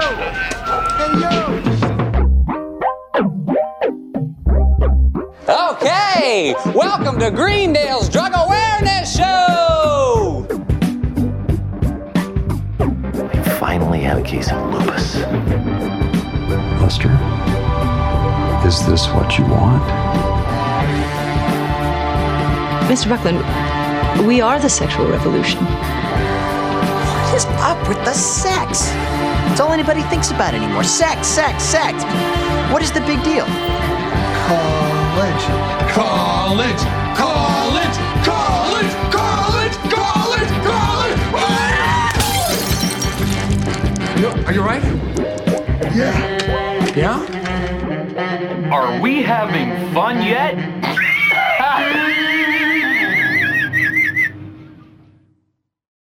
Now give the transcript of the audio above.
Okay, welcome to Greendale's Drug Awareness Show! I finally have a case of lupus. Lester, is this what you want? Mr. Buckland, we are the sexual revolution. What is up with the sex? It's all anybody thinks about anymore. Sex, sex, sex. What is the big deal? College. College. College. College. College. College. College. Are you right? Yeah. Yeah? Are we having fun yet?